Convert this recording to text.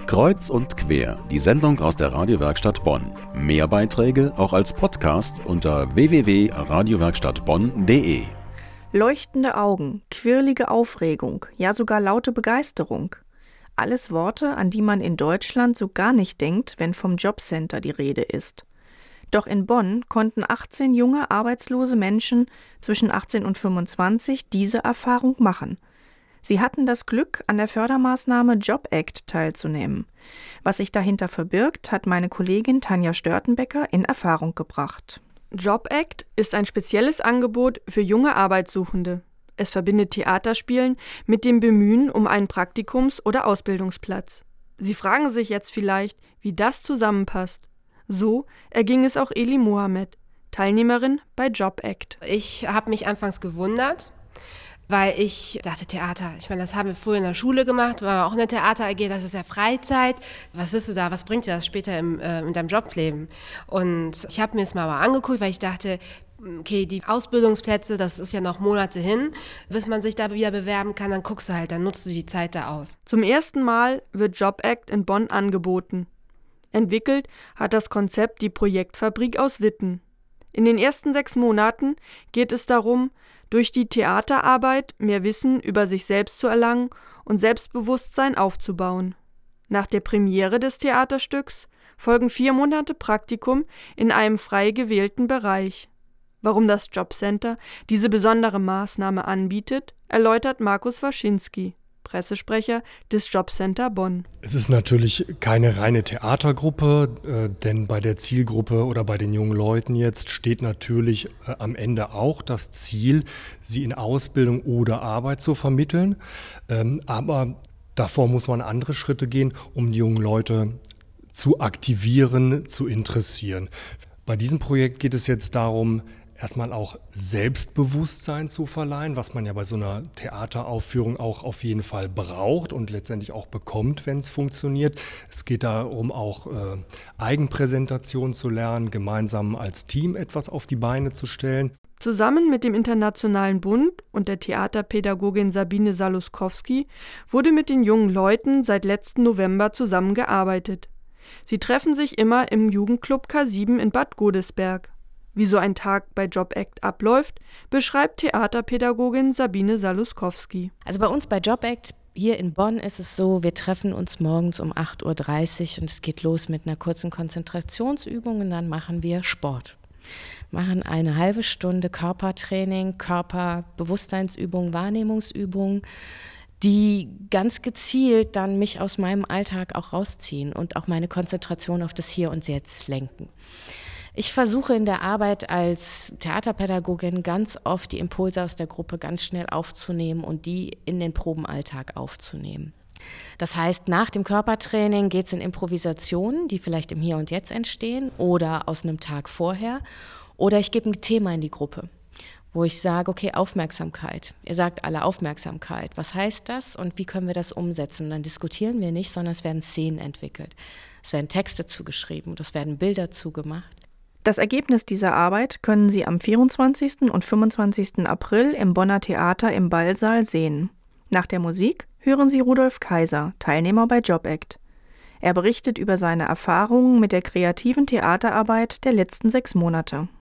Kreuz und quer, die Sendung aus der Radiowerkstatt Bonn. Mehr Beiträge auch als Podcast unter www.radiowerkstattbonn.de. Leuchtende Augen, quirlige Aufregung, ja sogar laute Begeisterung. Alles Worte, an die man in Deutschland so gar nicht denkt, wenn vom Jobcenter die Rede ist. Doch in Bonn konnten 18 junge, arbeitslose Menschen zwischen 18 und 25 diese Erfahrung machen. Sie hatten das Glück, an der Fördermaßnahme JobAct teilzunehmen. Was sich dahinter verbirgt, hat meine Kollegin Tanja Störtenbecker in Erfahrung gebracht. JobAct ist ein spezielles Angebot für junge Arbeitssuchende. Es verbindet Theaterspielen mit dem Bemühen um einen Praktikums- oder Ausbildungsplatz. Sie fragen sich jetzt vielleicht, wie das zusammenpasst. So erging es auch Eli Mohamed, Teilnehmerin bei JobAct. Ich habe mich anfangs gewundert, weil ich dachte, Theater, ich meine, das haben wir früher in der Schule gemacht, war auch eine Theater-AG, das ist ja Freizeit. Was wirst du da, was bringt dir das später in deinem Jobleben? Und ich habe mir es mal angeguckt, weil ich dachte, okay, die Ausbildungsplätze, das ist ja noch Monate hin, bis man sich da wieder bewerben kann, dann guckst du halt, dann nutzt du die Zeit da aus. Zum ersten Mal wird JobAct in Bonn angeboten. Entwickelt hat das Konzept die Projektfabrik aus Witten. In den ersten 6 Monaten geht es darum, durch die Theaterarbeit mehr Wissen über sich selbst zu erlangen und Selbstbewusstsein aufzubauen. Nach der Premiere des Theaterstücks folgen 4 Monate Praktikum in einem frei gewählten Bereich. Warum das Jobcenter diese besondere Maßnahme anbietet, erläutert Markus Waschinski, Pressesprecher des Jobcenter Bonn. Es ist natürlich keine reine Theatergruppe, denn bei der Zielgruppe oder bei den jungen Leuten jetzt steht natürlich am Ende auch das Ziel, sie in Ausbildung oder Arbeit zu vermitteln. Aber davor muss man andere Schritte gehen, um die jungen Leute zu aktivieren, zu interessieren. Bei diesem Projekt geht es jetzt darum, erstmal auch Selbstbewusstsein zu verleihen, was man ja bei so einer Theateraufführung auch auf jeden Fall braucht und letztendlich auch bekommt, wenn es funktioniert. Es geht darum, auch Eigenpräsentation zu lernen, gemeinsam als Team etwas auf die Beine zu stellen. Zusammen mit dem Internationalen Bund und der Theaterpädagogin Sabine Saluskowski wurde mit den jungen Leuten seit letzten November zusammengearbeitet. Sie treffen sich immer im Jugendclub K7 in Bad Godesberg. Wie so ein Tag bei JobAct abläuft, beschreibt Theaterpädagogin Sabine Saluskowski. Also bei uns bei JobAct hier in Bonn ist es so, wir treffen uns morgens um 8.30 Uhr und es geht los mit einer kurzen Konzentrationsübung und dann machen wir Sport. Machen eine halbe Stunde Körpertraining, Körperbewusstseinsübung, Wahrnehmungsübung, die ganz gezielt dann mich aus meinem Alltag auch rausziehen und auch meine Konzentration auf das Hier und Jetzt lenken. Ich versuche in der Arbeit als Theaterpädagogin ganz oft die Impulse aus der Gruppe ganz schnell aufzunehmen und die in den Probenalltag aufzunehmen. Das heißt, nach dem Körpertraining geht es in Improvisationen, die vielleicht im Hier und Jetzt entstehen oder aus einem Tag vorher. Oder ich gebe ein Thema in die Gruppe, wo ich sage, okay, Aufmerksamkeit. Ihr sagt alle Aufmerksamkeit. Was heißt das und wie können wir das umsetzen? Und dann diskutieren wir nicht, sondern es werden Szenen entwickelt. Es werden Texte zugeschrieben und es werden Bilder zugemacht. Das Ergebnis dieser Arbeit können Sie am 24. und 25. April im Bonner Theater im Ballsaal sehen. Nach der Musik hören Sie Rudolf Kaiser, Teilnehmer bei JobAct. Er berichtet über seine Erfahrungen mit der kreativen Theaterarbeit der letzten 6 Monate.